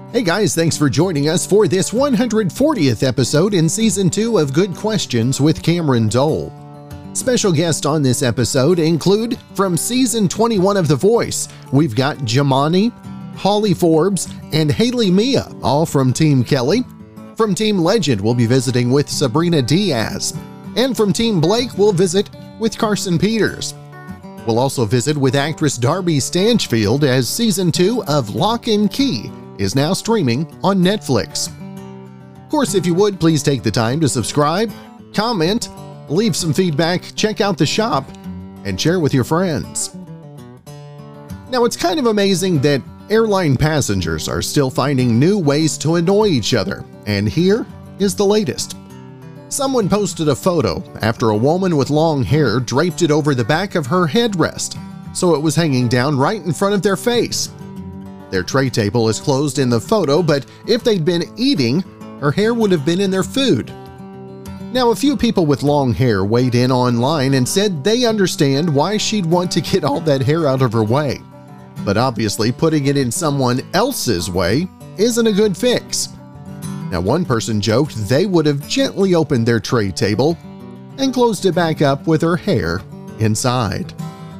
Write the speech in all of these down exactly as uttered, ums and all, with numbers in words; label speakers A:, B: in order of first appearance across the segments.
A: Hey guys, thanks for joining us for this one hundred fortieth episode in Season two of Good Questions with Cameron Dole. Special guests on this episode include, from Season twenty-one of The Voice, we've got Jemani, Holly Forbes, and Haley Mia, all from Team Kelly. From Team Legend, we'll be visiting with Sabrina Diaz. And from Team Blake, we'll visit with Carson Peters. We'll also visit with actress Darby Stanchfield as Season two of Lock and Key is now streaming on Netflix. Of course, if you would, please take the time to subscribe, comment, leave some feedback, check out the shop, and share with your friends. Now, it's kind of amazing that airline passengers are still finding new ways to annoy each other, and here is the latest. Someone posted a photo after a woman with long hair draped it over the back of her headrest, so it was hanging down right in front of their face. Their tray table is closed in the photo, but if they'd been eating, her hair would have been in their food. Now, a few people with long hair weighed in online and said they understand why she'd want to get all that hair out of her way. But obviously, putting it in someone else's way isn't a good fix. Now, one person joked they would have gently opened their tray table and closed it back up with her hair inside.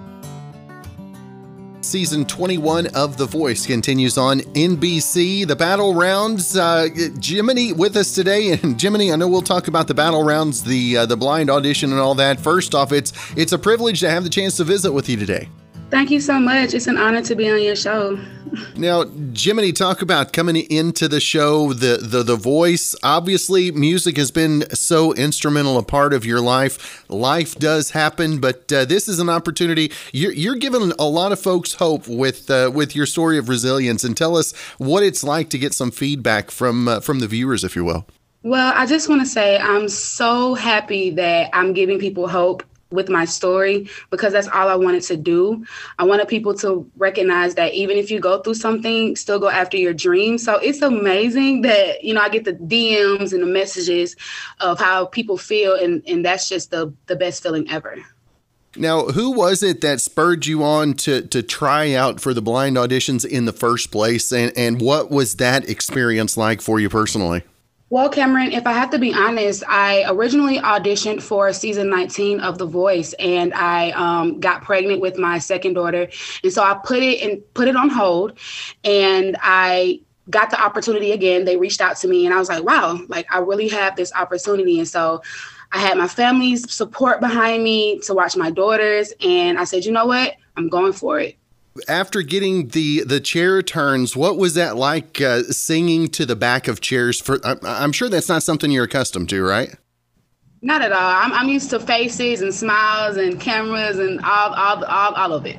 A: Season twenty-one of The Voice continues on N B C. The Battle Rounds, uh, Jemani with us today. And Jemani, I know we'll talk about the Battle Rounds, the uh, the blind audition and all that. First off, it's it's a privilege to have the chance to visit with you today.
B: Thank you so much. It's an honor to be on your show.
A: Now, Jemani, talk about coming into the show, the, the the voice. Obviously, music has been so instrumental a part of your life. Life does happen, but uh, this is an opportunity. You're, you're giving a lot of folks hope with uh, with your story of resilience. And tell us what it's like to get some feedback from uh, from the viewers, if you will.
B: Well, I just want to say I'm so happy that I'm giving people hope with my story, because that's all I wanted to do. I wanted people to recognize that even if you go through something, still go after your dreams. So it's amazing that, you know, I get the D Ms and the messages of how people feel. And, and that's just the, the best feeling ever.
A: Now, who was it that spurred you on to to try out for the blind auditions in the first place? And, and what was that experience like for you personally?
B: Well, Cameron, if I have to be honest, I originally auditioned for season nineteen of The Voice, and I um, got pregnant with my second daughter. And so I put it and put it on hold, and I got the opportunity again. They reached out to me, and I was like, wow, like I really have this opportunity. And so I had my family's support behind me to watch my daughters. And I said, you know what? I'm going for it.
A: After getting the, the chair turns, what was that like uh, singing to the back of chairs? For I, I'm sure that's not something you're accustomed to, right?
B: Not at all. I'm, I'm used to faces and smiles and cameras and all all all, all of it.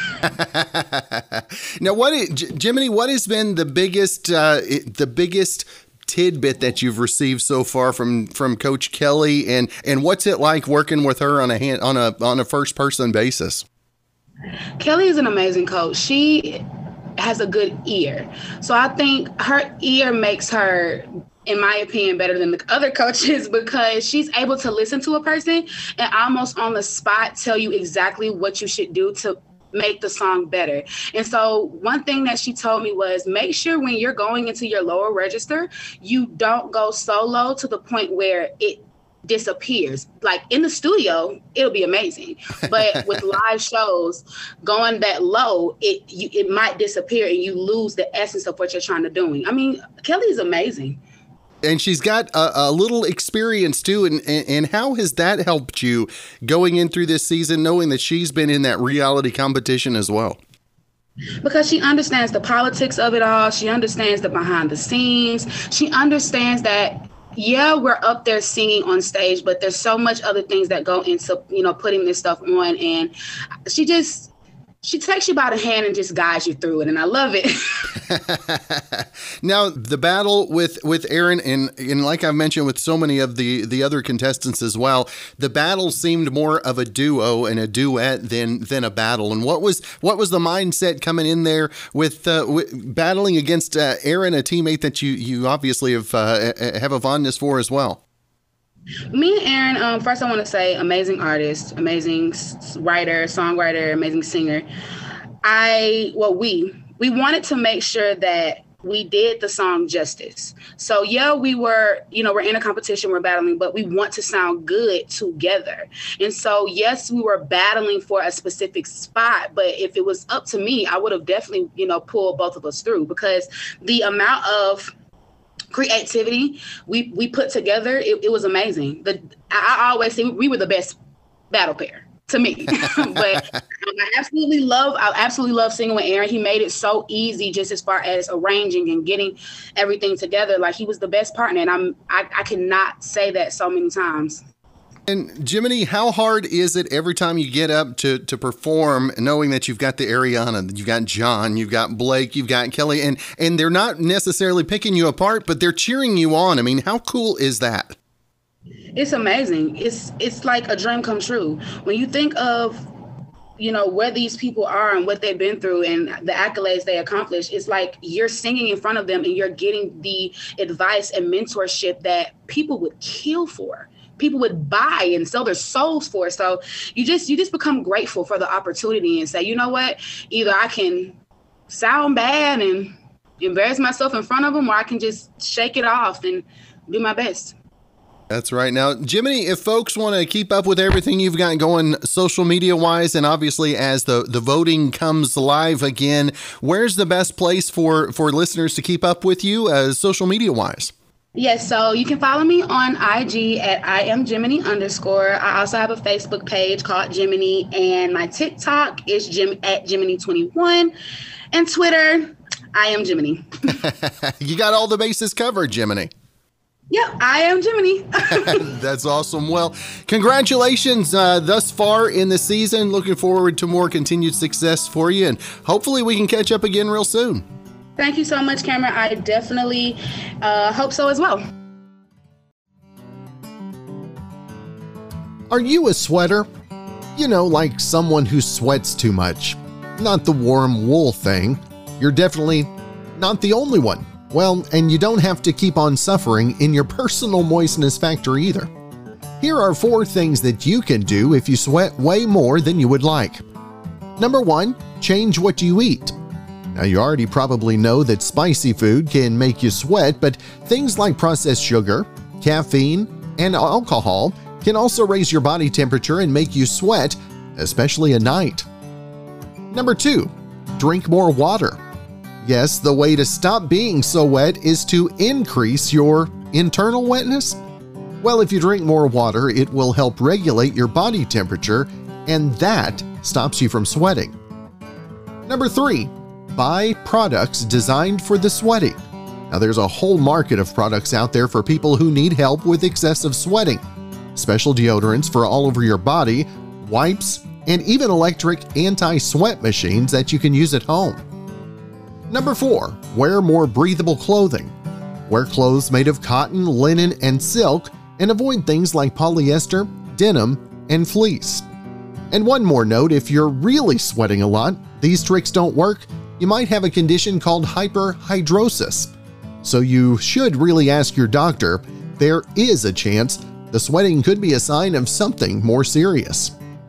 A: Now, what is, Jemani? What has been the biggest uh, the biggest tidbit that you've received so far from from Coach Kelly, and and what's it like working with her on a hand, on a on a first person basis?
B: Kelly is an amazing coach. She has a good ear. So I think her ear makes her, in my opinion, better than the other coaches, because she's able to listen to a person and almost on the spot tell you exactly what you should do to make the song better. And so one thing that she told me was, make sure when you're going into your lower register, you don't go so low to the point where it disappears. Like in the studio, it'll be amazing, but with live shows going that low, it you, it might disappear and you lose the essence of what you're trying to do. I mean, Kelly is amazing.
A: And she's got a, a little experience too. And, and, and how has that helped you going in through this season, knowing that she's been in that reality competition as well?
B: Because she understands the politics of it all. She understands the behind the scenes. She understands that, yeah, we're up there singing on stage, but there's so much other things that go into, you know, putting this stuff on. And she just, she takes you by the hand and just guides you through it. And I love it.
A: Now, the battle with, with Aaron, and, and like I've mentioned with so many of the, the other contestants as well, the battle seemed more of a duo and a duet than than a battle. And what was what was the mindset coming in there with, uh, with battling against uh, Aaron, a teammate that you, you obviously have, uh, have a fondness for as well?
B: Me and Aaron, um, first I want to say amazing artist, amazing writer, songwriter, amazing singer. I, well, we, we wanted to make sure that we did the song justice. So yeah, we were, you know, we're in a competition, we're battling, but we want to sound good together. And so, yes, we were battling for a specific spot, but if it was up to me, I would have definitely, you know, pulled both of us through, because the amount of creativity we, we put together, it, it was amazing. The, I, I always say we were the best battle pair to me. But um, I absolutely love, I absolutely love singing with Aaron. He made it so easy, just as far as arranging and getting everything together. Like, he was the best partner, and I'm, I, I cannot say that so many times.
A: And Jiminy, how hard is it every time you get up to, to perform, knowing that you've got the Ariana, you've got John, you've got Blake, you've got Kelly, and, and they're not necessarily picking you apart, but they're cheering you on. I mean, how cool is that?
B: It's amazing. It's it's like a dream come true. When you think of, you know, where these people are and what they've been through and the accolades they accomplished, it's like you're singing in front of them and you're getting the advice and mentorship that people would kill for. People would buy and sell their souls for. So you just you just become grateful for the opportunity and say, you know what, either I can sound bad and embarrass myself in front of them, or I can just shake it off and do my best.
A: That's right. Now, Jiminy, if folks want to keep up with everything you've got going social media wise, and obviously as the, the voting comes live again, where's the best place for, for listeners to keep up with you as social media wise?
B: Yes, so you can follow me on I G at I am Jiminy underscore. I also have a Facebook page called Jiminy, and my TikTok is Jim at Jiminy twenty-one, and Twitter, I am Jiminy.
A: You got all the bases covered, Jiminy.
B: Yep, I am Jiminy.
A: That's awesome. Well, congratulations uh, thus far in the season. Looking forward to more continued success for you, and hopefully we can catch up again real soon.
B: Thank you so much, Cameron. I definitely uh, hope so as well.
A: Are you a sweater? You know, like someone who sweats too much. Not the warm wool thing. You're definitely not the only one. Well, and you don't have to keep on suffering in your personal moistness factor either. Here are four things that you can do if you sweat way more than you would like. Number one, change what you eat. Now, you already probably know that spicy food can make you sweat, but things like processed sugar, caffeine, and alcohol can also raise your body temperature and make you sweat, especially at night. Number two, drink more water. Yes, the way to stop being so wet is to increase your internal wetness. Well, if you drink more water, it will help regulate your body temperature, and that stops you from sweating. Number three, buy products designed for the sweating. Now, there's a whole market of products out there for people who need help with excessive sweating. Special deodorants for all over your body, wipes, and even electric anti-sweat machines that you can use at home. Number four, wear more breathable clothing. Wear clothes made of cotton, linen, and silk, and avoid things like polyester, denim, and fleece. And one more note, if you're really sweating a lot, these tricks don't work, you might have a condition called hyperhidrosis. So you should really ask your doctor. There is a chance the sweating could be a sign of something more serious.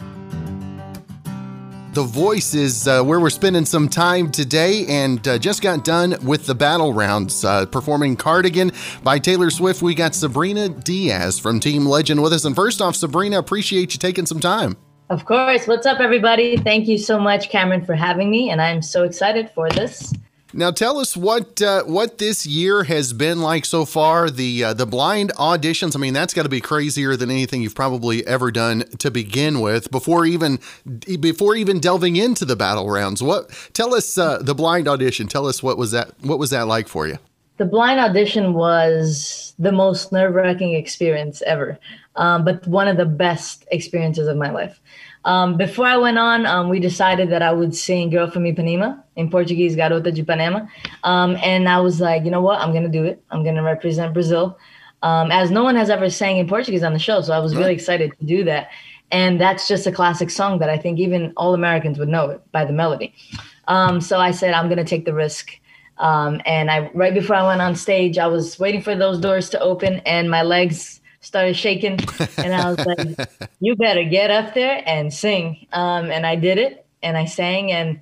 A: The Voice is uh, where we're spending some time today, and uh, just got done with the battle rounds. Uh, performing Cardigan by Taylor Swift, we got Sabrina Diaz from Team Legend with us. And first off, Sabrina, appreciate you taking some time.
C: Of course. What's up, everybody? Thank you so much, Cameron, for having me, and I'm so excited for this.
A: Now, tell us what uh, what this year has been like so far. The uh, the blind auditions. I mean, that's got to be crazier than anything you've probably ever done to begin with. Before even before even delving into the battle rounds, what? Tell us uh, the blind audition. Tell us what was that? What was that like for you?
C: The blind audition was the most nerve-wracking experience ever, um, but one of the best experiences of my life. Um, before I went on, um, we decided that I would sing Girl from Ipanema, in Portuguese, Garota de Ipanema. Um, and I was like, you know what? I'm going to do it. I'm going to represent Brazil. Um, as no one has ever sang in Portuguese on the show. So I was really excited to do that. And that's just a classic song that I think even all Americans would know it by the melody. Um, so I said, I'm going to take the risk. Um, and I, right before I went on stage, I was waiting for those doors to open and my legs started shaking. And I was like, you better get up there and sing. Um, and I did it and I sang, and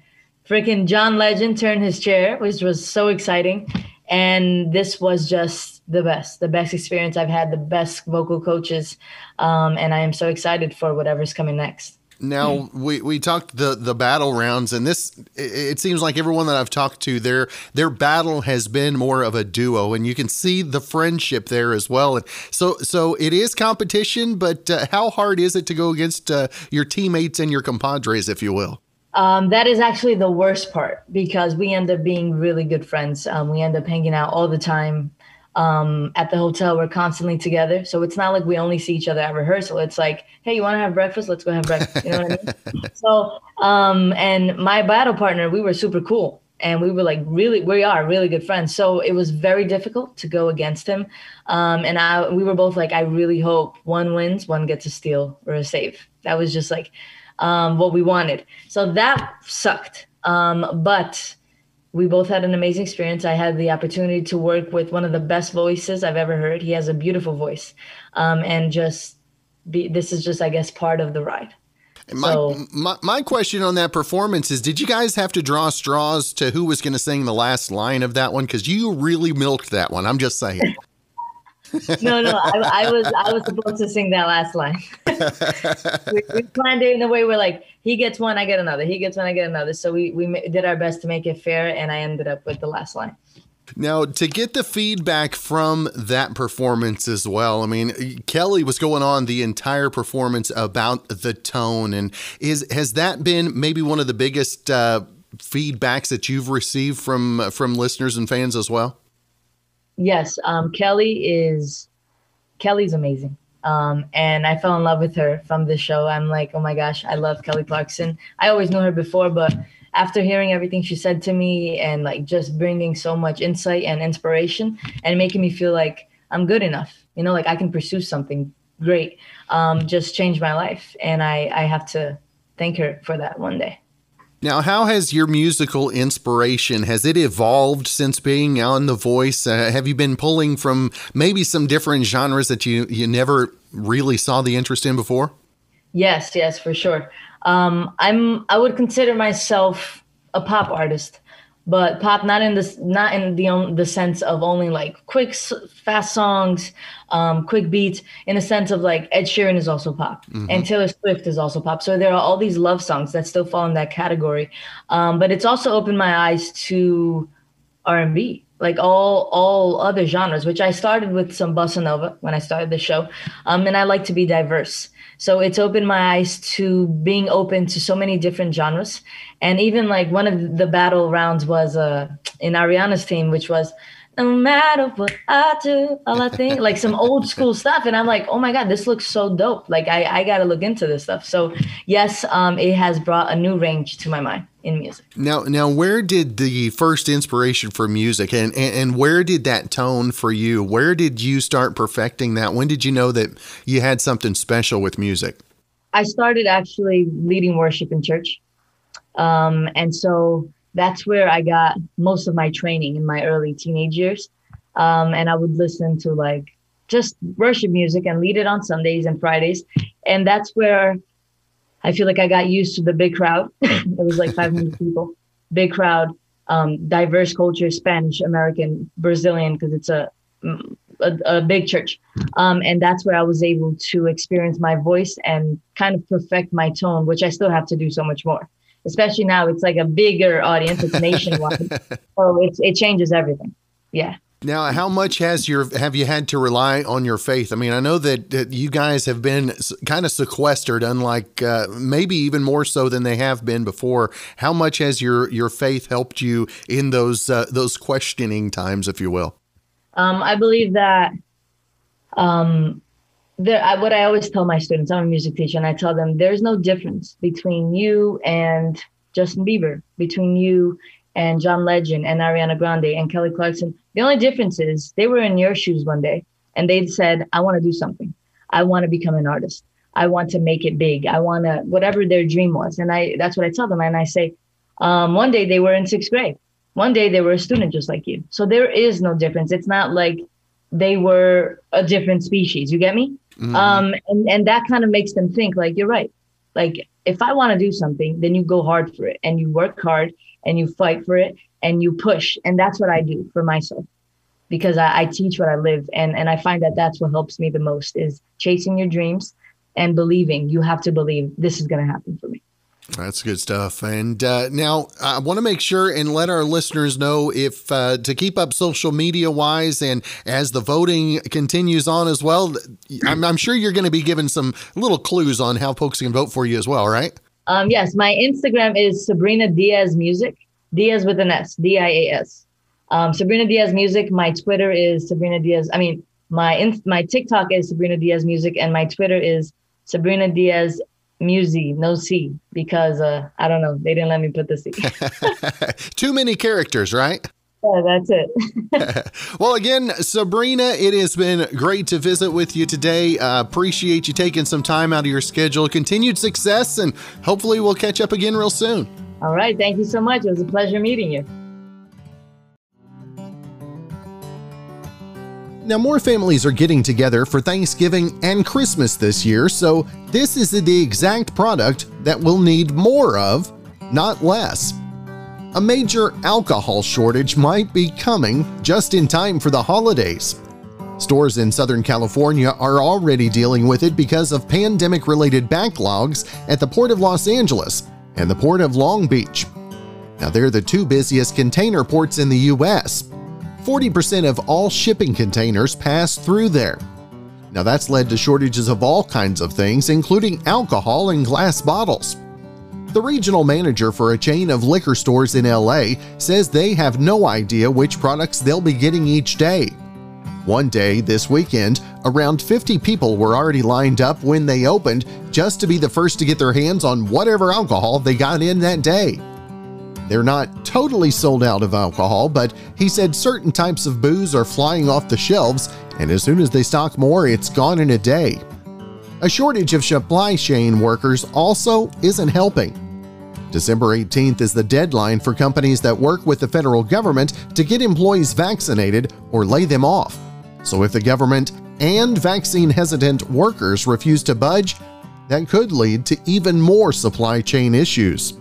C: freaking John Legend turned his chair, which was so exciting. And this was just the best, the best experience I've had, the best vocal coaches. Um, and I am so excited for whatever's coming next.
A: Now, we, we talked the, the battle rounds, and this, it, it seems like everyone that I've talked to, their their battle has been more of a duo, and you can see the friendship there as well. And so so it is competition, but uh, how hard is it to go against uh, your teammates and your compadres, if you will?
C: Um, that is actually the worst part, because we end up being really good friends. Um, we end up hanging out all the time. Um, at the hotel, we're constantly together. So it's not like we only see each other at rehearsal. It's like, hey, you want to have breakfast? Let's go have breakfast. You know what I mean? So, um, and my battle partner, we were super cool. And we were like really, we are really good friends. So it was very difficult to go against him. Um, and I, we were both like, I really hope one wins, one gets a steal or a save. That was just like um, what we wanted. So that sucked. Um, but we both had an amazing experience. I had the opportunity to work with one of the best voices I've ever heard. He has a beautiful voice. Um, and just be, this is just, I guess, part of the ride.
A: My,
C: so,
A: my my question on that performance is, did you guys have to draw straws to who was going to sing the last line of that one? Because you really milked that one. I'm just saying.
C: no, no, I, I was I was supposed to sing that last line. we, we planned it in a way where like he gets one, I get another. He gets one, I get another. So we we did our best to make it fair, and I ended up with the last line.
A: Now, to get the feedback from that performance as well, I mean, Kelly was going on the entire performance about the tone, and is has that been maybe one of the biggest uh, feedbacks that you've received from from listeners and fans as well?
C: Yes, um, Kelly is Kelly's amazing. Um, and I fell in love with her from the show. I'm like, oh my gosh, I love Kelly Clarkson. I always knew her before, but after hearing everything she said to me and like just bringing so much insight and inspiration and making me feel like I'm good enough, you know, like I can pursue something great, um, just changed my life. And I, I have to thank her for that one day.
A: Now, how has your musical inspiration, has it evolved since being on The Voice? Uh, have you been pulling from maybe some different genres that you, you never really saw the interest in before?
C: Yes, yes, for sure. Um, I'm, I would consider myself a pop artist, but pop not in this, not in the the sense of only like quick, fast songs, um, quick beats. In the sense of like Ed Sheeran is also pop, mm-hmm. and Taylor Swift is also pop. So there are all these love songs that still fall in that category. Um, but it's also opened my eyes to R and B, like all all other genres, which I started with some bossa nova when I started the show, um, and I like to be diverse. So it's opened my eyes to being open to so many different genres. And even like one of the battle rounds was uh, in Ariana's team, which was, no matter what I do, all I think, like some old school stuff. And I'm like, oh my God, this looks so dope. Like I, I got to look into this stuff. So yes, um, it has brought a new range to my mind in music.
A: Now, now, where did the first inspiration for music and, and, and where did that tone for you? Where did you start perfecting that? When did you know that you had something special with music?
C: I started actually leading worship in church. Um, and so that's where I got most of my training in my early teenage years. Um, and I would listen to like just worship music and lead it on Sundays and Fridays. And that's where I feel like I got used to the big crowd. It was like five hundred people, big crowd, um, diverse culture, Spanish, American, Brazilian, because it's a, a, a big church. Um, and that's where I was able to experience my voice and kind of perfect my tone, which I still have to do so much more. Especially now, it's like a bigger audience. It's nationwide, so it's, it changes everything. Yeah.
A: Now, how much has your have you had to rely on your faith? I mean, I know that, that you guys have been kind of sequestered, unlike uh, maybe even more so than they have been before. How much has your your faith helped you in those uh, those questioning times, if you will?
C: Um, I believe that. Um, There, I, what I always tell my students, I'm a music teacher, and I tell them there's no difference between you and Justin Bieber, between you and John Legend and Ariana Grande and Kelly Clarkson. The only difference is they were in your shoes one day and they said, I want to do something. I want to become an artist. I want to make it big. I want to, whatever their dream was. And I, that's what I tell them. And I say, um, one day they were in sixth grade. One day they were a student just like you. So there is no difference. It's not like they were a different species. You get me? Mm. Um, and, and that kind of makes them think like, you're right. Like if I want to do something, then you go hard for it and you work hard and you fight for it and you push. And that's what I do for myself, because I, I teach what I live. And, and I find that that's what helps me the most is chasing your dreams and believing. You have to believe this is going to happen for me.
A: That's good stuff. And uh, now I want to make sure and let our listeners know if uh, to keep up social media wise, and as the voting continues on as well, I'm, I'm sure you're going to be given some little clues on how folks can vote for you as well, right?
C: Um, yes, my Instagram is Sabrina Diaz Music, Diaz with an S, D I A S. Um, Sabrina Diaz Music. My Twitter is Sabrina Diaz. I mean, my in, my TikTok is Sabrina Diaz Music, and my Twitter is Sabrina Diaz Musi, no C, because uh, I don't know, they didn't let me put the C.
A: Too many characters, right?
C: Yeah, that's it.
A: Well, again, Sabrina, it has been great to visit with you today. Uh, appreciate you taking some time out of your schedule. Continued success, and hopefully we'll catch up again real soon.
C: All right. Thank you so much. It was a pleasure meeting you.
A: Now, more families are getting together for Thanksgiving and Christmas this year, so this is the exact product that we'll need more of, not less. A major alcohol shortage might be coming just in time for the holidays. Stores in Southern California are already dealing with it because of pandemic-related backlogs at the Port of Los Angeles and the Port of Long Beach. Now, they're the two busiest container ports in the U S forty percent of all shipping containers pass through there. Now, that's led to shortages of all kinds of things, including alcohol and glass bottles. The regional manager for a chain of liquor stores in L A says they have no idea which products they'll be getting each day. One day this weekend, around fifty people were already lined up when they opened just to be the first to get their hands on whatever alcohol they got in that day. They're not totally sold out of alcohol, but he said certain types of booze are flying off the shelves, and as soon as they stock more, it's gone in a day. A shortage of supply chain workers also isn't helping. December eighteenth is the deadline for companies that work with the federal government to get employees vaccinated or lay them off. So if the government and vaccine-hesitant workers refuse to budge, that could lead to even more supply chain issues.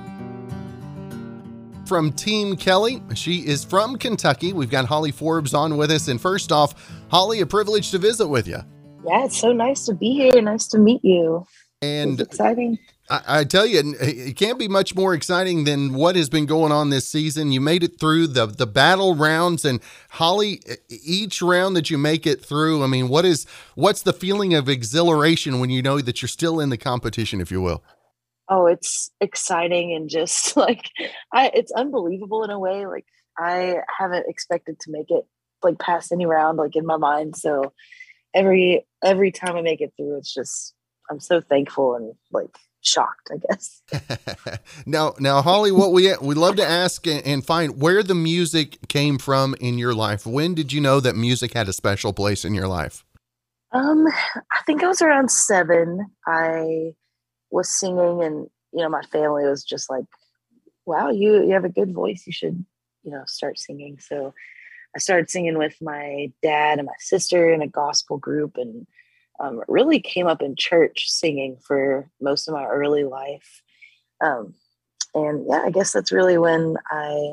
A: From Team Kelly, she is from Kentucky. We've got Holly Forbes on with us. And first off, Holly, a privilege to visit with you.
D: Yeah, it's so nice to be here. Nice to meet you.
A: And
D: it's exciting.
A: I, I tell you, it can't be much more exciting than what has been going on this season. You made it through the, the battle rounds, and Holly, each round that you make it through, I mean, what is, what's the feeling of exhilaration when you know that you're still in the competition, if you will?
D: Oh, it's exciting and just like, I, it's unbelievable in a way. Like I haven't expected to make it like past any round, like in my mind. So every, every time I make it through, it's just, I'm so thankful and like shocked, I guess.
A: now, now, Holly, what we, we love to ask and find where the music came from in your life. When did you know that music had a special place in your life?
D: Um, I think I was around seven. I was singing, and you know, my family was just like, wow, you you have a good voice, you should, you know, start singing. So I started singing with my dad and my sister in a gospel group, and um, really came up in church singing for most of my early life. Um, and yeah, I guess that's really when I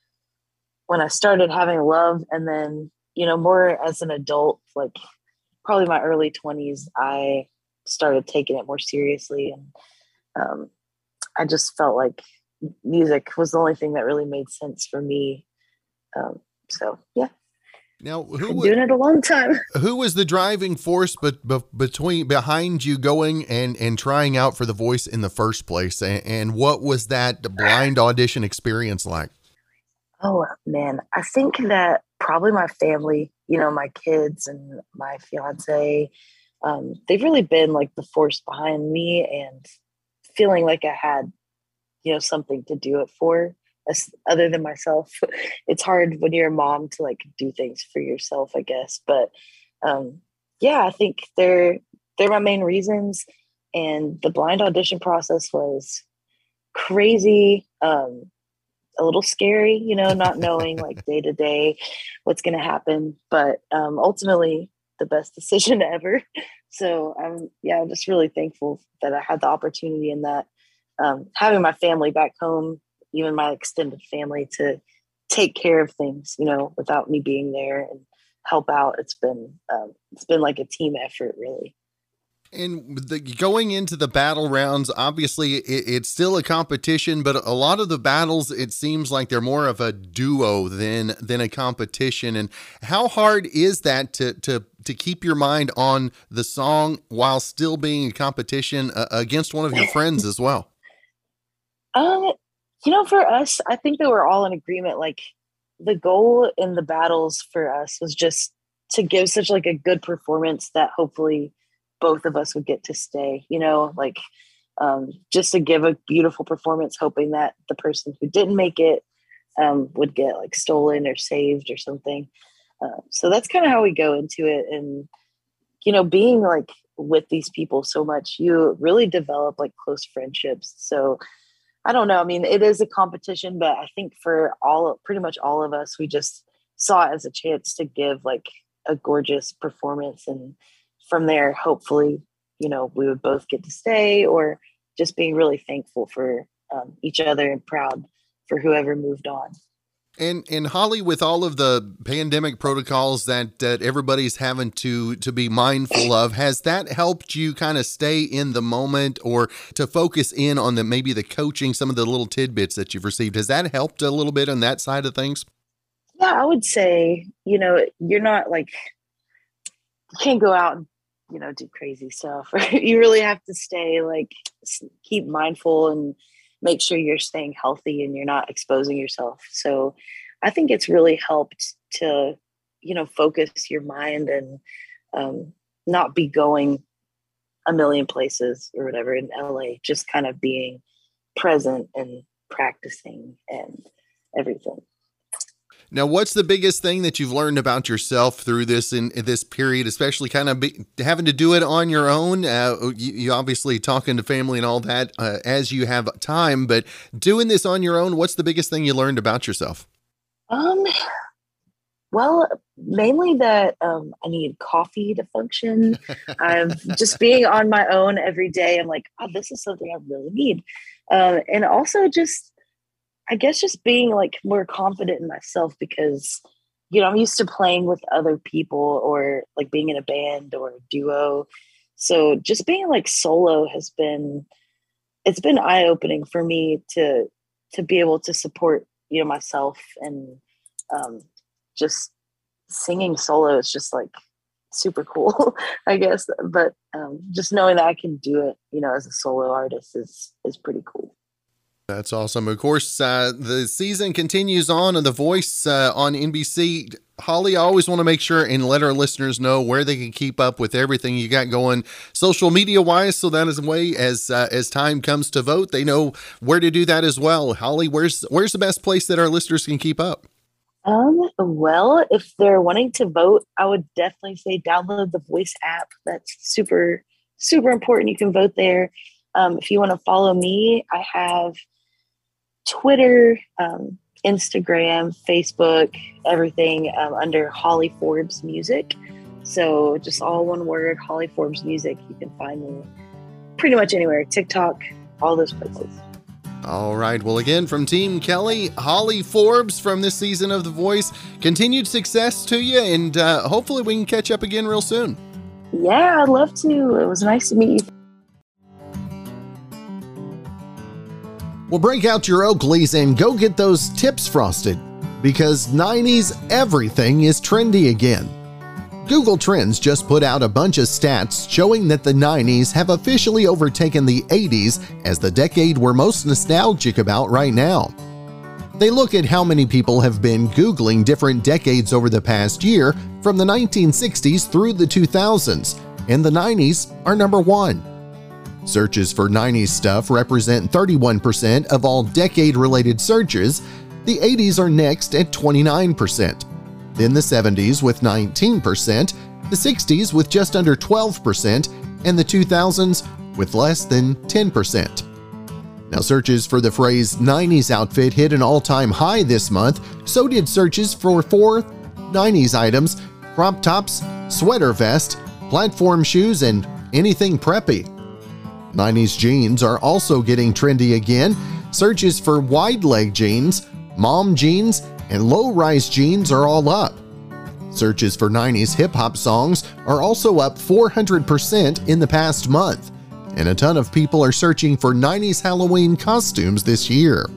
D: when I started having love. And then, you know, more as an adult, like probably my early twenties, I started taking it more seriously, and um, I just felt like music was the only thing that really made sense for me. Um, so yeah.
A: Now, who
D: been doing it a long time?
A: Who was the driving force, but be, between behind you going and and trying out for The Voice in the first place, and, and what was that blind audition experience like?
D: Oh man, I think that probably my family, you know, my kids and my fiance. Um, they've really been like the force behind me, and feeling like I had, you know, something to do it for as, other than myself. It's hard when you're a mom to like do things for yourself, I guess. But um, yeah, I think they're, they're my main reasons. And the blind audition process was crazy, um, a little scary, you know, not knowing like day to day what's going to happen. But um, ultimately, the best decision ever. So I'm, yeah, I'm just really thankful that I had the opportunity in that, um, having my family back home, even my extended family, to take care of things, you know, without me being there and help out. It's been, um, it's been like a team effort, really.
A: And the, going into the battle rounds, obviously it, it's still a competition, but a lot of the battles, it seems like they're more of a duo than than a competition. And how hard is that to to to keep your mind on the song while still being a competition uh, against one of your friends as well?
D: Um, you know, for us, I think that we're all in agreement. Like, the goal in the battles for us was just to give such like a good performance that hopefully both of us would get to stay, you know, like, um, just to give a beautiful performance, hoping that the person who didn't make it, um, would get like stolen or saved or something. Uh, so that's kind of how we go into it. And, you know, being like with these people so much, you really develop like close friendships. So I don't know. I mean, it is a competition, but I think for all, pretty much all of us, we just saw it as a chance to give like a gorgeous performance. And from there, hopefully, you know, we would both get to stay, or just being really thankful for um, each other and proud for whoever moved on.
A: And and Holly, with all of the pandemic protocols that, that everybody's having to to be mindful of, has that helped you kind of stay in the moment, or to focus in on the maybe the coaching, some of the little tidbits that you've received? Has that helped a little bit on that side of things?
D: Yeah, I would say, you know, you're not like, you can't go out and, you know, do crazy stuff. You really have to stay like, keep mindful and make sure you're staying healthy and you're not exposing yourself. So I think it's really helped to, you know, focus your mind and um, not be going a million places or whatever in L A, just kind of being present and practicing and everything.
A: Now, what's the biggest thing that you've learned about yourself through this in, in this period, especially kind of be, having to do it on your own? Uh, you, you obviously talking to family and all that uh, as you have time, but doing this on your own, what's the biggest thing you learned about yourself?
D: Um, well, mainly that um, I need coffee to function. I'm just being on my own every day. I'm like, oh, this is something I really need. Um, and also just, I guess just being like more confident in myself, because, you know, I'm used to playing with other people or like being in a band or a duo. So just being like solo has been, it's been eye-opening for me to, to be able to support, you know, myself, and um, just singing solo is just like super cool, I guess. But um, just knowing that I can do it, you know, as a solo artist is, is pretty cool.
A: That's awesome. Of course, uh, the season continues on, and The Voice uh, on N B C. Holly, I always want to make sure and let our listeners know where they can keep up with everything you got going social media wise, so that is a way as uh, as time comes to vote, they know where to do that as well. Holly, where's where's the best place that our listeners can keep up?
D: Um, well, if they're wanting to vote, I would definitely say download the Voice app. That's super, super important. You can vote there. Um, if you want to follow me, I have Twitter, um, Instagram, Facebook, everything um, under Holly Forbes Music. So just all one word, Holly Forbes Music. You can find me pretty much anywhere. TikTok, all those places.
A: All right. Well, again, from Team Kelly, Holly Forbes from this season of The Voice, continued success to you, and uh, hopefully we can catch up again real soon.
D: Yeah, I'd love to. It was nice to meet you.
A: Well, break out your Oakleys and go get those tips frosted, because nineties everything is trendy again. Google Trends just put out a bunch of stats showing that the nineties have officially overtaken the eighties as the decade we're most nostalgic about right now. They look at how many people have been Googling different decades over the past year, from the nineteen sixties through the two thousands, and the nineties are number one. Searches for nineties stuff represent thirty-one percent of all decade-related searches. The eighties are next at twenty-nine percent. Then the seventies with nineteen percent, the sixties with just under twelve percent, and the two thousands with less than ten percent. Now, searches for the phrase nineties outfit hit an all-time high this month. So did searches for four nineties items: crop tops, sweater vest, platform shoes, and anything preppy. nineties jeans are also getting trendy again. Searches for wide leg jeans, mom jeans, and low-rise jeans are all up. Searches for nineties hip-hop songs are also up four hundred percent in the past month, and a ton of people are searching for nineties Halloween costumes this year.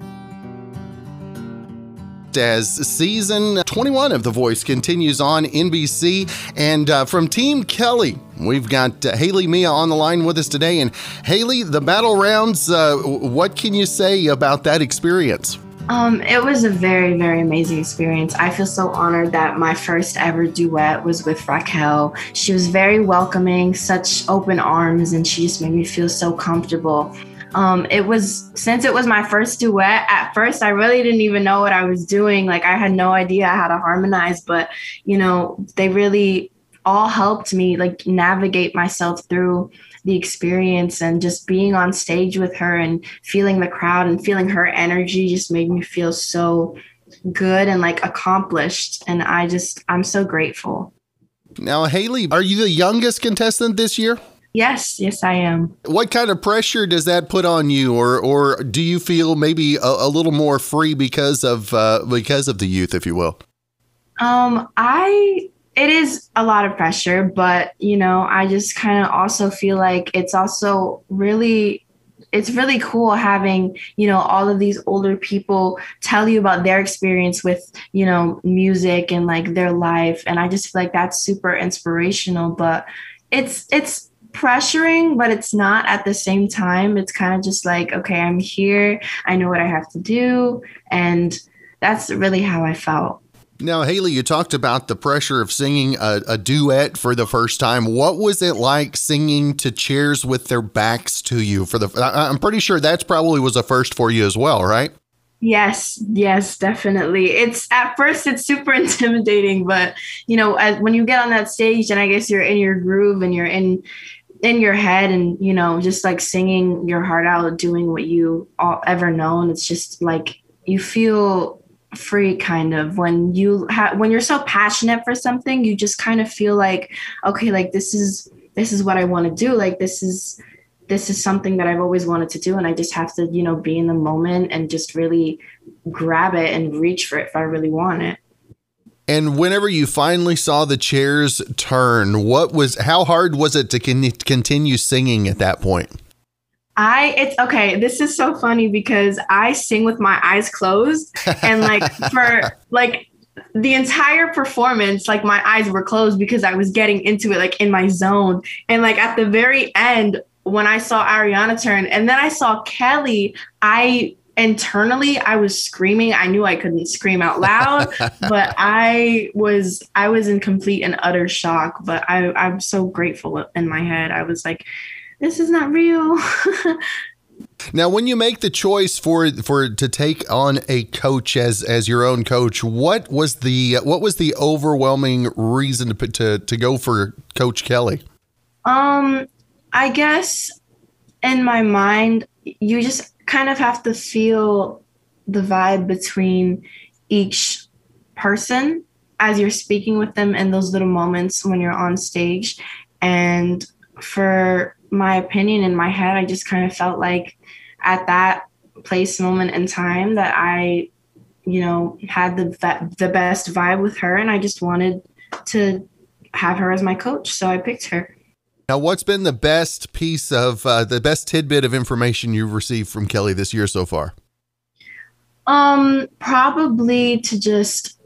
A: As season twenty-one of The Voice continues on N B C, and uh, from Team Kelly, we've got uh, Haley Mia on the line with us today. And Haley, the battle rounds, uh, what can you say about that experience?
E: Um, it was a very, very amazing experience. I feel so honored that my first ever duet was with Raquel. She was very welcoming, such open arms, and she just made me feel so comfortable. Um, it was, since it was my first duet, at first I really didn't even know what I was doing. Like, I had no idea how to harmonize, but, you know, they really all helped me like navigate myself through the experience, and just being on stage with her and feeling the crowd and feeling her energy just made me feel so good and like accomplished. And I just, I'm so grateful.
A: Now, Haley, are you the youngest contestant this year?
E: Yes, yes, I am.
A: What kind of pressure does that put on you, or or do you feel maybe a, a little more free because of uh, because of the youth, if you will?
E: Um, I it is a lot of pressure, but you know, I just kind of also feel like it's also really it's really cool having, you know, all of these older people tell you about their experience with, you know, music and like their life, and I just feel like that's super inspirational. But it's it's pressuring, but it's not at the same time. It's kind of just like, okay, I'm here. I know what I have to do. And that's really how I felt.
A: Now, Haley, you talked about the pressure of singing a, a duet for the first time. What was it like singing to chairs with their backs to you? For the, I'm pretty sure that's probably was a first for you as well, right?
E: Yes, yes, definitely. It's at first it's super intimidating, but you know, as, when you get on that stage, and I guess you're in your groove and you're in in your head, and you know, just like singing your heart out, doing what you all ever known. It's just like you feel free, kind of, when you have when you're so passionate for something. You just kind of feel like, okay, like this is this is what I want to do. Like this is this is something that I've always wanted to do, and I just have to, you know, be in the moment and just really grab it and reach for it if I really want it.
A: And whenever you finally saw the chairs turn, what was, how hard was it to con- continue singing at that point?
E: I, it's okay. This is so funny because I sing with my eyes closed, and like for like the entire performance, like my eyes were closed because I was getting into it, like in my zone. And like at the very end, when I saw Ariana turn and then I saw Kelly, I internally, I was screaming. I knew I couldn't scream out loud, but I was, I was in complete and utter shock. But I, I'm so grateful in my head. I was like, this is not real.
A: Now, when you make the choice for for to take on a coach as as your own coach, what was the what was the overwhelming reason to put, to to go for Coach Kelly?
E: Um, I guess in my mind, you just kind of have to feel the vibe between each person as you're speaking with them in those little moments when you're on stage. And for my opinion, in my head, I just kind of felt like at that place, moment in time, that I, you know, had the the best vibe with her, and I just wanted to have her as my coach, so I picked her.
A: Now, what's been the best piece of uh, the best tidbit of information you've received from Kelly this year so far?
E: Um, probably to just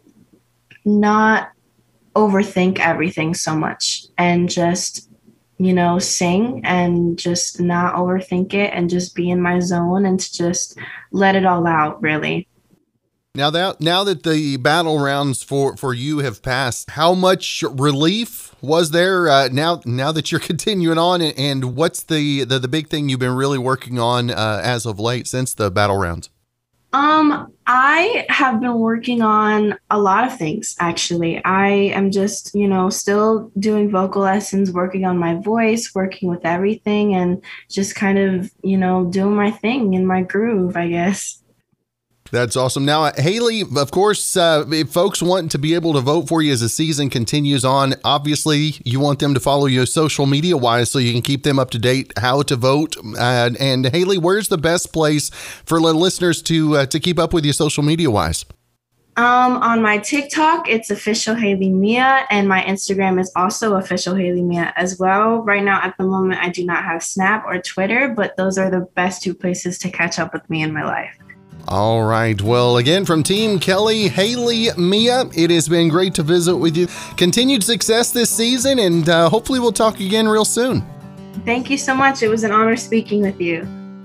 E: not overthink everything so much, and just, you know, sing and just not overthink it and just be in my zone and to just let it all out, really.
A: Now that now that the battle rounds for, for you have passed, how much relief was there uh, now now that you're continuing on, and, and what's the, the the big thing you've been really working on uh, as of late since the battle rounds?
E: Um, I have been working on a lot of things, actually. I am just, you know, still doing vocal lessons, working on my voice, working with everything, and just kind of, you know, doing my thing in my groove, I guess.
A: That's awesome. Now, uh, Haley, of course, uh, if folks want to be able to vote for you as the season continues on, obviously you want them to follow you social media wise so you can keep them up to date how to vote. Uh, and Haley, where's the best place for the listeners to uh, to keep up with you social media wise?
E: Um, on my TikTok, it's official Haley Mia, and my Instagram is also official Haley Mia as well. Right now, at the moment, I do not have Snap or Twitter, but those are the best two places to catch up with me in my life.
A: All right. Well, again, from Team Kelly, Haley Mia, it has been great to visit with you. Continued success this season, and uh, hopefully we'll talk again real soon.
E: Thank you so much. It was an honor speaking with you.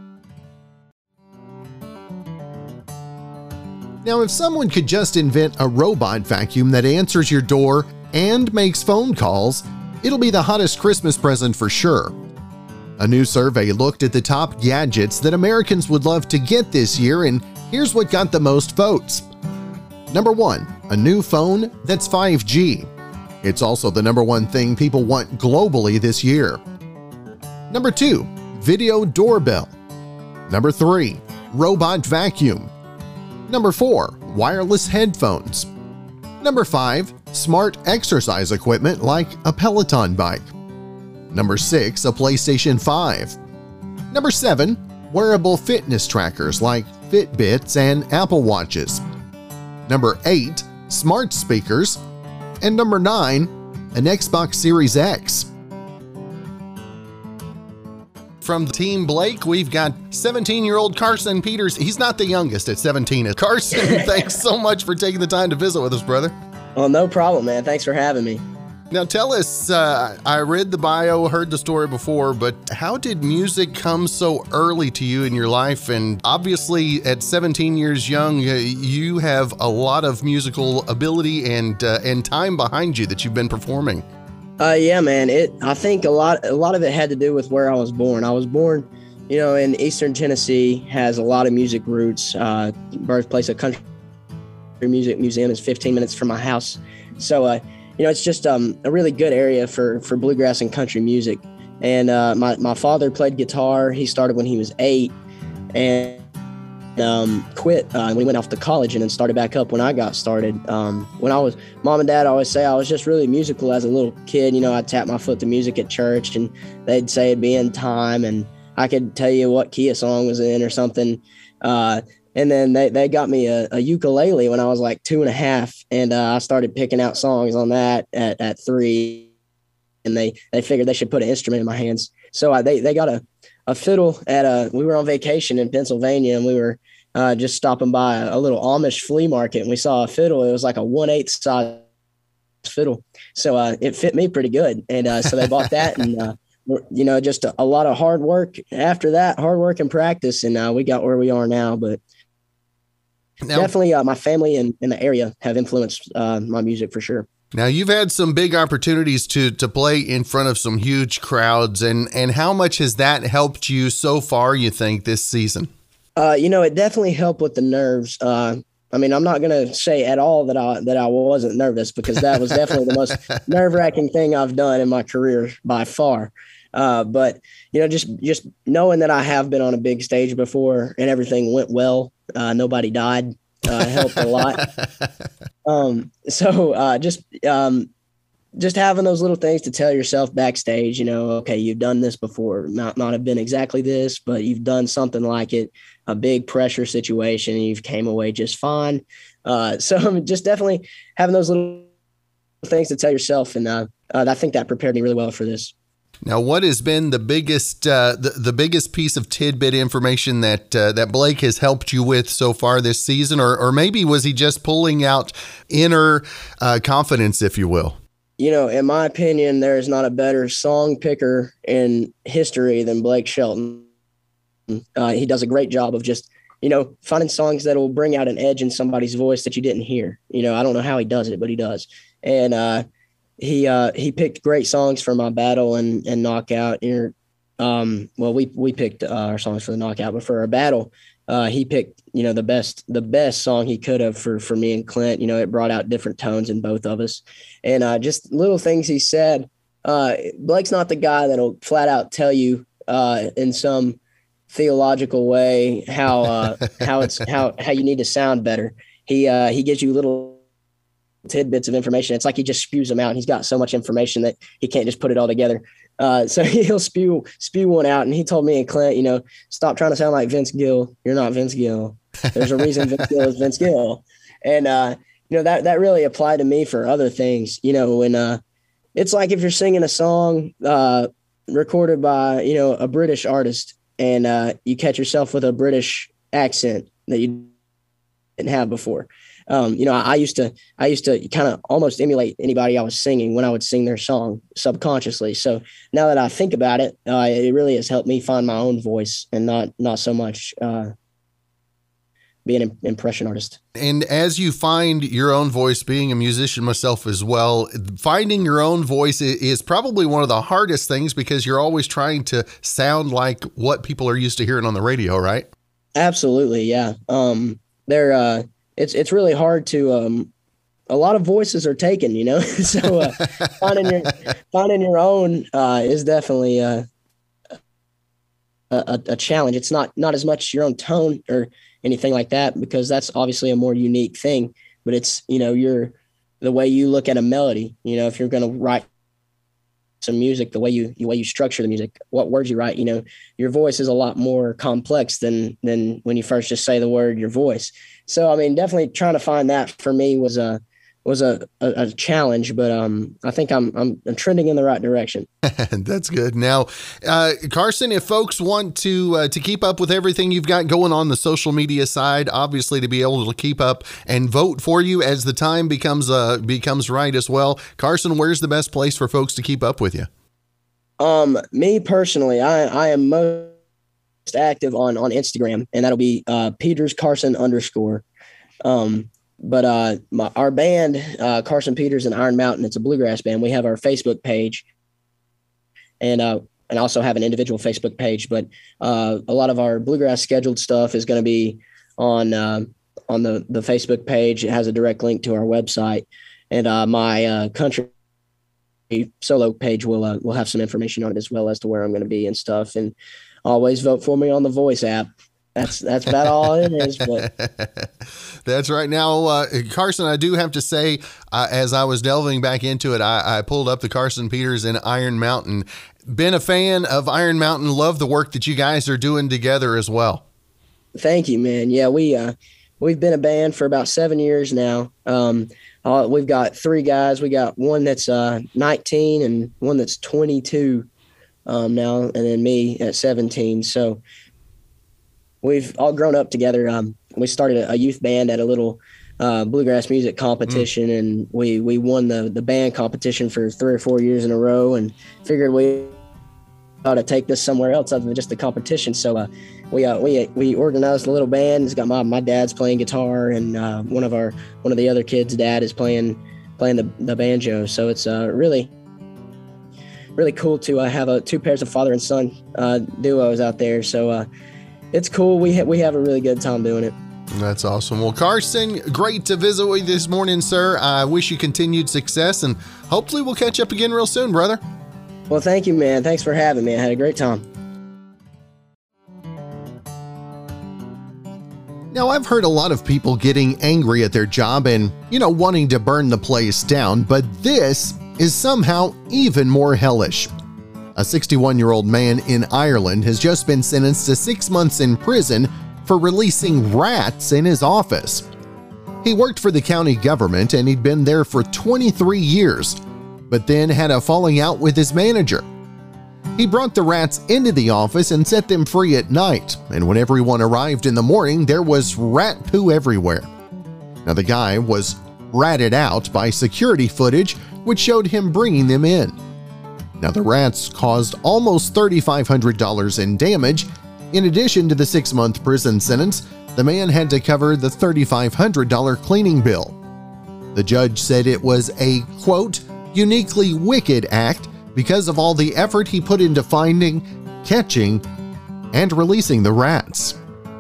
A: Now, if someone could just invent a robot vacuum that answers your door and makes phone calls, it'll be the hottest Christmas present for sure. A new survey looked at the top gadgets that Americans would love to get this year, and here's what got the most votes. Number one, a new phone that's five G. It's also the number one thing people want globally this year. Number two, video doorbell. Number three, robot vacuum. Number four, wireless headphones. Number five, smart exercise equipment like a Peloton bike. Number six, a PlayStation five. Number seven, wearable fitness trackers like Fitbits and Apple Watches. Number eight, smart speakers. And number nine, an Xbox Series X. From Team Blake, we've got seventeen-year-old Carson Peters. He's not the youngest at seventeen. Carson, thanks so much for taking the time to visit with us, brother.
F: Well, no problem, man. Thanks for having me.
A: Now tell us, uh, I read the bio, heard the story before, but how did music come so early to you in your life? And obviously at seventeen years young, uh, you have a lot of musical ability and uh, and time behind you that you've been performing.
F: Uh, yeah, man. It. I think a lot, a lot of it had to do with where I was born. I was born, you know, in Eastern Tennessee, has a lot of music roots. Uh, birthplace of country music museum is fifteen minutes from my house. So, uh, you know, it's just um, a really good area for, for bluegrass and country music. And uh, my, my father played guitar. He started when he was eight and um, quit uh, when he went off to college and then started back up when I got started. Um, when I was, mom and dad always say I was just really musical as a little kid. You know, I'd tap my foot to music at church and they'd say it'd be in time and I could tell you what key a song was in or something. Uh, And then they, they got me a, a ukulele when I was like two and a half. And uh, I started picking out songs on that at, at three. And they, they figured they should put an instrument in my hands. So I, they, they got a, a fiddle at a, we were on vacation in Pennsylvania and we were uh, just stopping by a, a little Amish flea market. And we saw a fiddle. It was like a one eighth size fiddle. So uh, it fit me pretty good. And uh, so they bought that and, uh, you know, just a, a lot of hard work after that, hard work and practice. And uh, we got where we are now, but Now, definitely uh, my family and in the area have influenced uh, my music for sure.
A: Now you've had some big opportunities to to play in front of some huge crowds, and and how much has that helped you so far, you think, this season?
F: Uh, you know, it definitely helped with the nerves. Uh, I mean, I'm not going to say at all that I that I wasn't nervous because that was definitely the most nerve-wracking thing I've done in my career by far. Uh, but, you know, just just knowing that I have been on a big stage before and everything went well, uh, nobody died, uh, helped a lot. Um, so uh, just um, just having those little things to tell yourself backstage, you know, okay, you've done this before, not not have been exactly this, but you've done something like it, a big pressure situation, and you've came away just fine. Uh, so just definitely having those little things to tell yourself, and uh, uh, I think that prepared me really well for this.
A: Now, what has been the biggest uh, the, the biggest piece of tidbit information that uh, that Blake has helped you with so far this season, or or maybe was he just pulling out inner uh, confidence, if you will?
F: You know, in my opinion, there is not a better song picker in history than Blake Shelton. Uh, he does a great job of just, you know, finding songs that will bring out an edge in somebody's voice that you didn't hear. You know, I don't know how he does it, but he does. And uh, he uh, he picked great songs for my battle and and knockout. You know, um, well, we we picked uh, our songs for the knockout, but for our battle, uh, he picked, you know, the best the best song he could have for for me and Clint. You know, it brought out different tones in both of us, and uh, just little things he said. Uh, Blake's not the guy that'll flat out tell you uh, in some theological way how uh, how it's how how you need to sound better. He uh, he gives you little tidbits of information. It's like he just spews them out. He's got so much information that he can't just put it all together. Uh, so he'll spew spew one out. And he told me and Clint, you know, stop trying to sound like Vince Gill. You're not Vince Gill. There's a reason Vince Gill is Vince Gill. And uh, you know, that that really applied to me for other things. You know, when uh, it's like if you're singing a song uh, recorded by, you know, a British artist, and uh, you catch yourself with a British accent that you didn't have before. Um, you know, I, I used to, I used to kind of almost emulate anybody I was singing when I would sing their song subconsciously. So now that I think about it, uh, it really has helped me find my own voice and not, not so much uh, be an impression artist.
A: And as you find your own voice, being a musician myself as well, finding your own voice is probably one of the hardest things because you're always trying to sound like what people are used to hearing on the radio, right?
F: Absolutely. Yeah. Um, they're, uh, it's, it's really hard to, um, a lot of voices are taken, you know, so, uh, finding your, finding your own, uh, is definitely, uh, a, a challenge. It's not, not as much your own tone or anything like that, because that's obviously a more unique thing, but it's, you know, you're the way you look at a melody, you know, if you're going to write some music, the way you, the way you structure the music, what words you write, you know, your voice is a lot more complex than, than when you first just say the word, your voice. So, I mean, definitely trying to find that for me was a, was a, a, a challenge, but um, I think I'm, I'm I'm trending in the right direction.
A: That's good. Now, uh, Carson, if folks want to uh, to keep up with everything you've got going on the social media side, obviously to be able to keep up and vote for you as the time becomes uh, becomes right as well, Carson, where's the best place for folks to keep up with you?
F: Um, me personally, I I am most active on on Instagram, and that'll be uh, Peters Carson underscore. Um, But uh, my, our band, uh, Carson Peters and Iron Mountain, it's a bluegrass band. We have our Facebook page, and uh, and also have an individual Facebook page. But uh, a lot of our bluegrass scheduled stuff is going to be on uh, on the the Facebook page. It has a direct link to our website, and uh, my uh, country solo page will uh, will have some information on it as well as to where I'm going to be and stuff. And always vote for me on the Voice app. That's that's about all it is. But
A: that's right. Now, uh, Carson, I do have to say, uh, as I was delving back into it, I, I pulled up the Carson Peters and Iron Mountain. Been a fan of Iron Mountain. Love the work that you guys are doing together as well.
F: Thank you, man. Yeah, we uh, we've been a band for about seven years now. Um, uh, we've got three guys. We got one that's uh, nineteen and one that's twenty-two um, now, and then me at seventeen. So we've all grown up together. Um, we started a youth band at a little uh, bluegrass music competition, mm. and we we won the the band competition for three or four years in a row, and figured we ought to take this somewhere else other than just the competition. So uh, we uh, we we organized a little band. It's got my my dad's playing guitar, and uh, one of our one of the other kids' dad is playing playing the the banjo. So it's uh, really really cool to uh, have a two pairs of father and son uh, duos out there. So. Uh, It's cool. We ha- we have a really good time doing it.
A: That's awesome. Well, Carson, great to visit with you this morning, sir. I wish you continued success, and hopefully we'll catch up again real soon, brother.
F: Well, thank you, man. Thanks for having me. I had a great time.
A: Now, I've heard a lot of people getting angry at their job and, you know, wanting to burn the place down, but this is somehow even more hellish. A sixty-one-year-old man in Ireland has just been sentenced to six months in prison for releasing rats in his office. He worked for the county government and he'd been there for twenty-three years, but then had a falling out with his manager. He brought the rats into the office and set them free at night, and when everyone arrived in the morning, there was rat poo everywhere. Now, the guy was ratted out by security footage, which showed him bringing them in. Now, the rats caused almost three thousand five hundred dollars in damage. In addition to the six-month prison sentence, the man had to cover the three thousand five hundred dollars cleaning bill. The judge said it was a, quote, uniquely wicked act because of all the effort he put into finding, catching, and releasing the rats.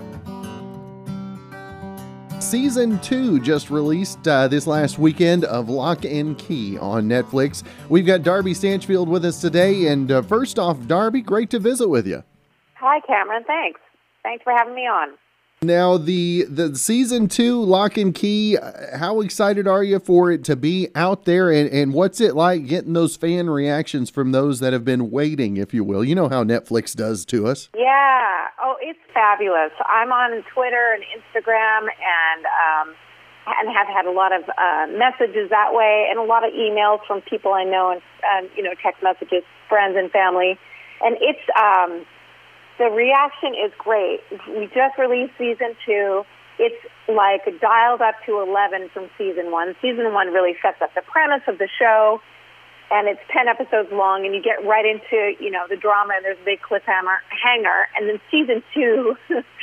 A: Season two just released uh, this last weekend of Lock and Key on Netflix. We've got Darby Stanchfield with us today. And uh, first off, Darby, great to visit with you.
G: Hi, Cameron. Thanks. Thanks for having me on.
A: Now, the the season two, Lock and Key, uh, how excited are you for it to be out there, and, and what's it like getting those fan reactions from those that have been waiting, if you will? You know how Netflix does to us.
G: Yeah. Oh, it's fabulous. I'm on Twitter and Instagram and um, and have had a lot of uh, messages that way and a lot of emails from people I know and, and you know, text messages, friends and family. And it's... Um, The reaction is great. We just released season two. It's like dialed up to eleven from season one. Season one really sets up the premise of the show, and it's ten episodes long, and you get right into, you know, the drama, and there's a big cliffhanger, hanger, and then season two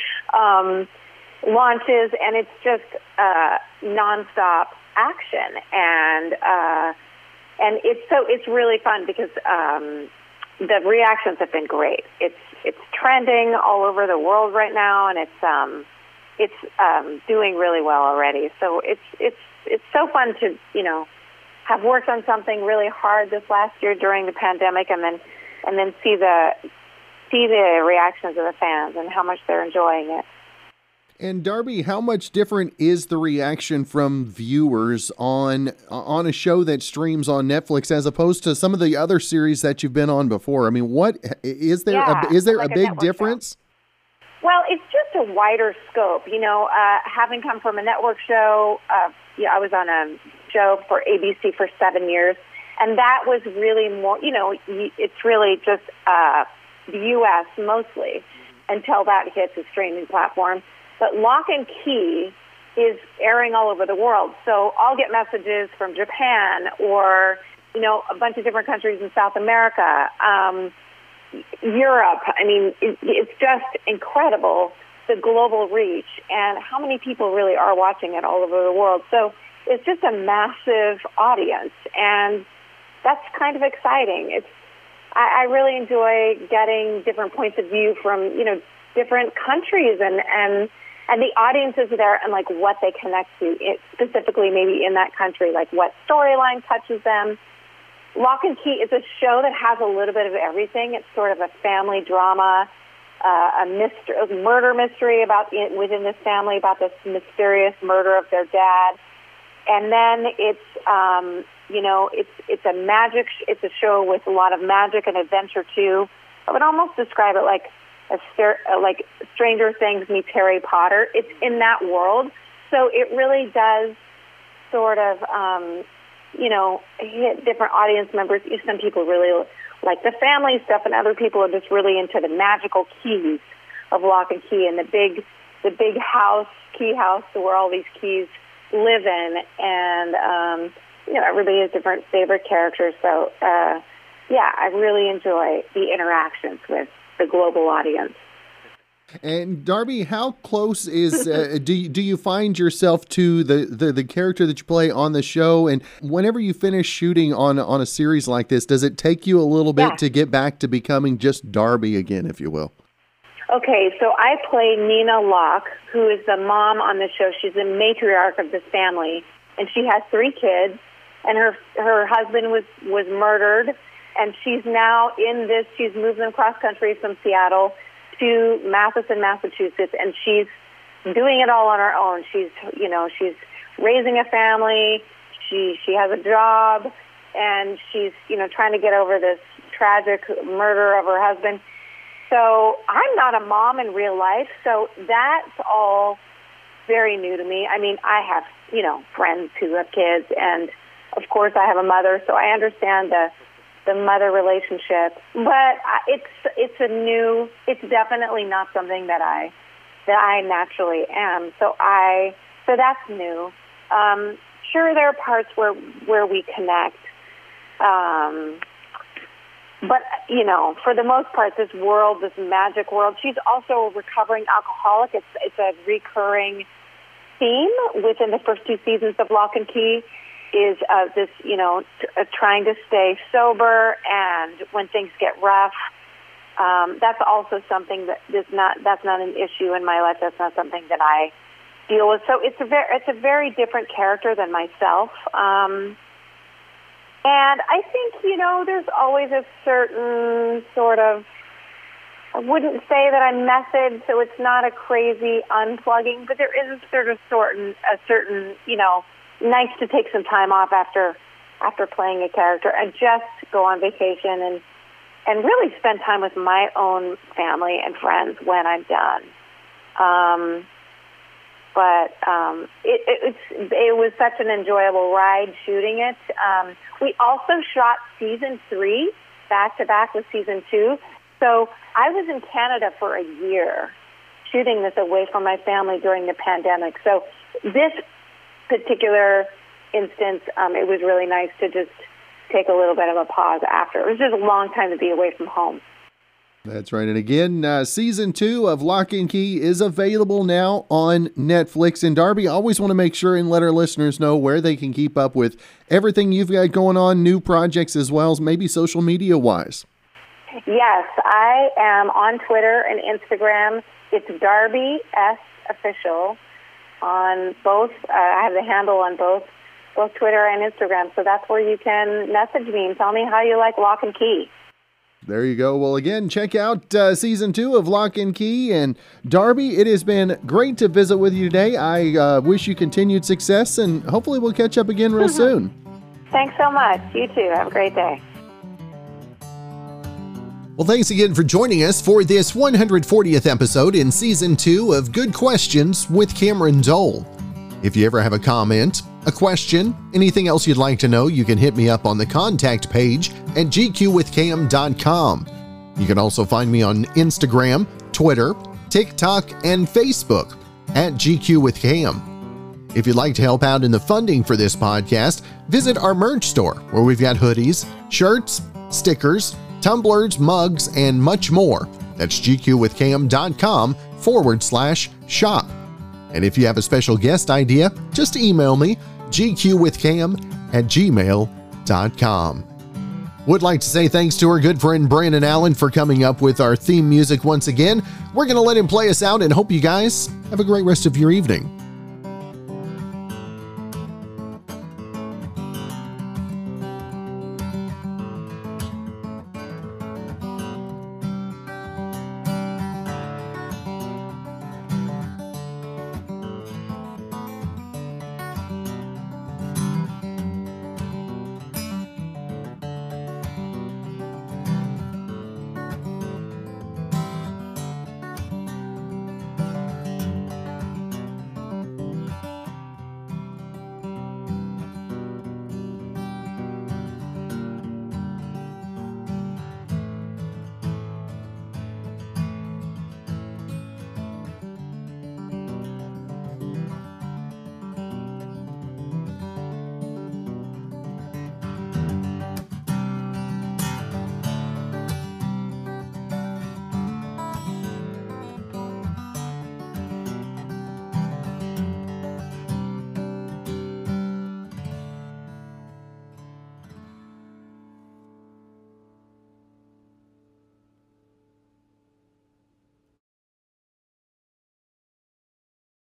G: um, launches, and it's just uh, nonstop action, and uh, and it's so it's really fun because um, the reactions have been great. It's It's trending all over the world right now, and it's um, it's um, doing really well already. So it's it's it's so fun to you know have worked on something really hard this last year during the pandemic, and then and then see the see the reactions of the fans and how much they're enjoying it.
A: And Darby, how much different is the reaction from viewers on on a show that streams on Netflix as opposed to some of the other series that you've been on before? I mean, what is there?
G: Yeah,
A: a, is there
G: like
A: a
G: a
A: big difference?
G: Show. Well, it's just a wider scope. You know, uh, having come from a network show, uh, yeah, I was on a show for A B C for seven years, and that was really more. You know, it's really just uh, the U S mostly until that hits a streaming platform. But Lock and Key is airing all over the world. So I'll get messages from Japan or, you know, a bunch of different countries in South America, um, Europe. I mean, it, it's just incredible, the global reach and how many people really are watching it all over the world. So it's just a massive audience, and that's kind of exciting. It's I, I really enjoy getting different points of view from, you know, different countries and, and And the audiences are there and, like, what they connect to, it, specifically maybe in that country, like what storyline touches them. Lock and Key is a show that has a little bit of everything. It's sort of a family drama, uh, a, mystery, a murder mystery about within this family about this mysterious murder of their dad. And then it's, um, you know, it's it's a magic, it's a show with a lot of magic and adventure, too. I would almost describe it like A st- like Stranger Things meets Harry Potter. It's in that world. So it really does sort of, um, you know, hit different audience members. Some people really like the family stuff, and other people are just really into the magical keys of Lock and Key and the big, the big house, key house where all these keys live in. And, um, you know, everybody has different favorite characters. So, uh, yeah, I really enjoy the interactions with the global audience.
A: And Darby, how close is uh, do you, do you find yourself to the, the the character that you play on the show? And whenever you finish shooting on on a series like this, does it take you a little bit
G: yeah.
A: to get back to becoming just Darby again, if you will?
G: Okay, so I play Nina Locke, who is the mom on the show. She's the matriarch of this family, and she has three kids. And her her husband was was murdered. And she's now in this, she's moved them cross country from Seattle to Matheson, Massachusetts, and she's doing it all on her own. She's, you know, she's raising a family, she she has a job, and she's, you know, trying to get over this tragic murder of her husband. So I'm not a mom in real life, so that's all very new to me. I mean, I have, you know, friends who have kids, and of course I have a mother, so I understand the the mother relationship, but it's it's a new. It's definitely not something that I that I naturally am. So I so that's new. Um, sure, there are parts where where we connect, um, but you know, for the most part, this world, this magic world. She's also a recovering alcoholic. It's it's a recurring theme within the first two seasons of Lock and Key. Is uh, this, you know, t- uh, trying to stay sober, and when things get rough, um, that's also something that is not, that's not an issue in my life. That's not something that I deal with. So it's a very, it's a very different character than myself. Um, and I think, you know, there's always a certain sort of I wouldn't say that I'm messaged, so it's not a crazy unplugging, but there is a sort of certain, a certain, you know, nice to take some time off after after playing a character and just go on vacation and and really spend time with my own family and friends when I'm done. Um, but um, it, it, it's, it was such an enjoyable ride shooting it. Um, we also shot season three back-to-back with season two. So I was in Canada for a year shooting this away from my family during the pandemic. So this particular instance, um, it was really nice to just take a little bit of a pause after. It was just a long time to be away from home.
A: That's right. And again, uh, season two of Lock and Key is available now on Netflix. And Darby, I always want to make sure and let our listeners know where they can keep up with everything you've got going on, new projects as well as maybe social media wise.
G: Yes, I am on Twitter and Instagram. It's Darby S Official on both. Uh, I have the handle on both both Twitter and Instagram, so that's where you can message me and tell me how you like Lock and Key.
A: There you go. Well, again, check out uh, season two of Lock and Key. And Darby, it has been great to visit with you today. I uh, wish you continued success, and hopefully we'll catch up again real soon.
G: Thanks so much. You too. Have a great day.
A: Well, thanks again for joining us for this one hundred fortieth episode in season two of Good Questions with Cameron Dole. If you ever have a comment, a question, anything else you'd like to know, you can hit me up on the contact page at g q with cam dot com. You can also find me on Instagram, Twitter, TikTok, and Facebook at G Q with Cam. If you'd like to help out in the funding for this podcast, visit our merch store where we've got hoodies, shirts, stickers, tumblers, mugs, and much more. That's g q with cam dot com forward slash shop. And if you have a special guest idea, just email me, g q with cam at gmail dot com. Would like to say thanks to our good friend Brandon Allen for coming up with our theme music once again. We're going to let him play us out and hope you guys have a great rest of your evening.